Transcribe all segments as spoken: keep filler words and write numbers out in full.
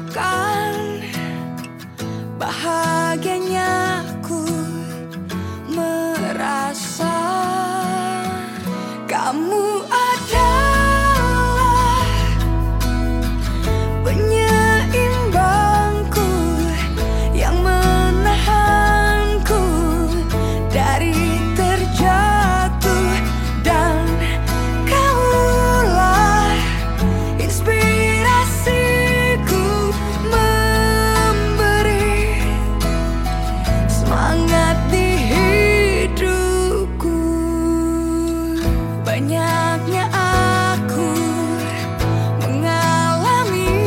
menakjubkan bahagianya ku merasa kamu adalah penyeimbangku yang menahanku dari terjatuh, dan kaulah inspirasiku memberi semangat di hidupku. Banyaknya aku mengalami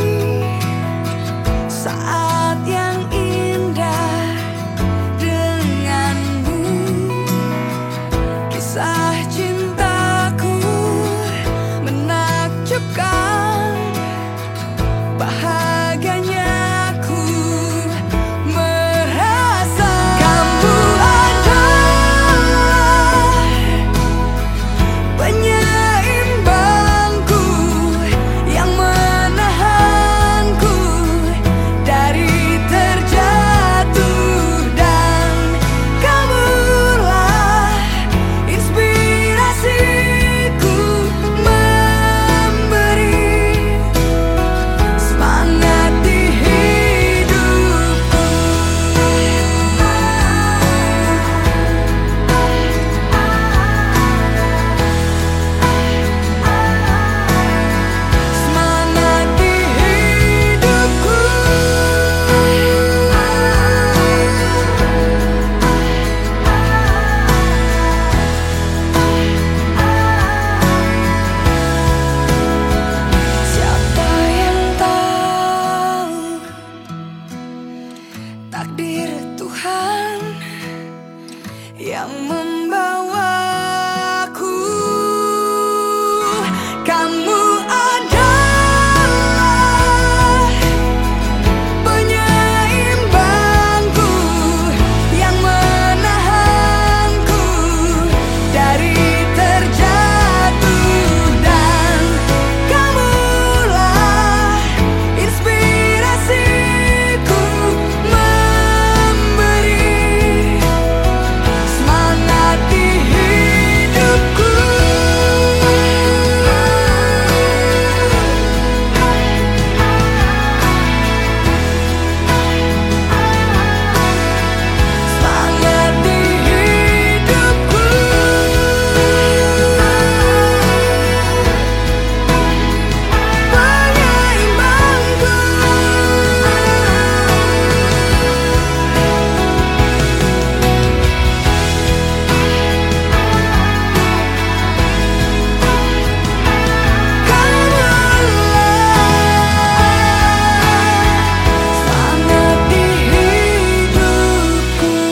saat yang indah denganmu. Kisah cintaku menakjubkan, bahagianya ku merasa kamu adalah penyeimbangku yang menahanku dari terjatuh, dan kamulah inspirasiku memberi semangat di hidupku. Semangat di hidupku. Siapa yang tahu takdir Tuhan yang membawaku. Kamu adalah penyeimbangku yang menahanku dari terjatuh, dan kamulah inspirasiku memberi semangat di hidupku. Semangat di hidupku. Penyeimbangku. Semangat di hidupku.